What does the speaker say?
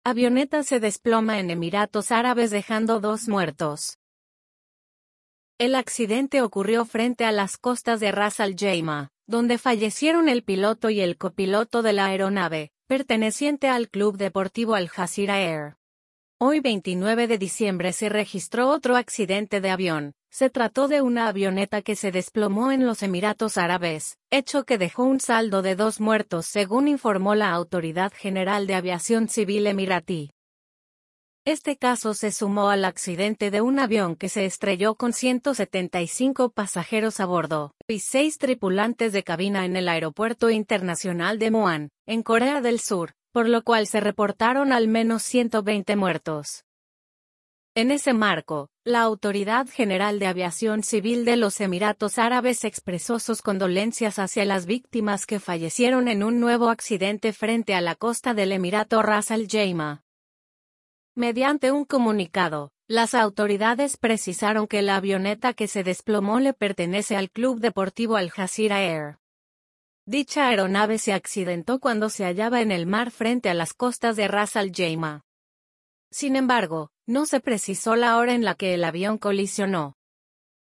Avioneta se desploma en Emiratos Árabes dejando 2 muertos. El accidente ocurrió frente a las costas de Ras Al Khaimah, donde fallecieron el piloto y el copiloto de la aeronave, perteneciente al Club Deportivo Al Jazeera Air. Hoy 29 de diciembre se registró otro accidente de avión. Se trató de una avioneta que se desplomó en los Emiratos Árabes, hecho que dejó un saldo de 2 muertos según informó la Autoridad General de Aviación Civil emiratí. Este caso se sumó al accidente de un avión que se estrelló con 175 pasajeros a bordo y 6 tripulantes de cabina en el Aeropuerto Internacional de Muan, en Corea del Sur, por lo cual se reportaron al menos 120 muertos. En ese marco, la Autoridad General de Aviación Civil de los Emiratos Árabes expresó sus condolencias hacia las víctimas que fallecieron en un nuevo accidente frente a la costa del Emirato Ras Al Khaimah. Mediante un comunicado, las autoridades precisaron que la avioneta que se desplomó le pertenece al Club Deportivo Al Jazeera Air. Dicha aeronave se accidentó cuando se hallaba en el mar frente a las costas de Ras Al Khaimah. Sin embargo, no se precisó la hora en la que el avión colisionó.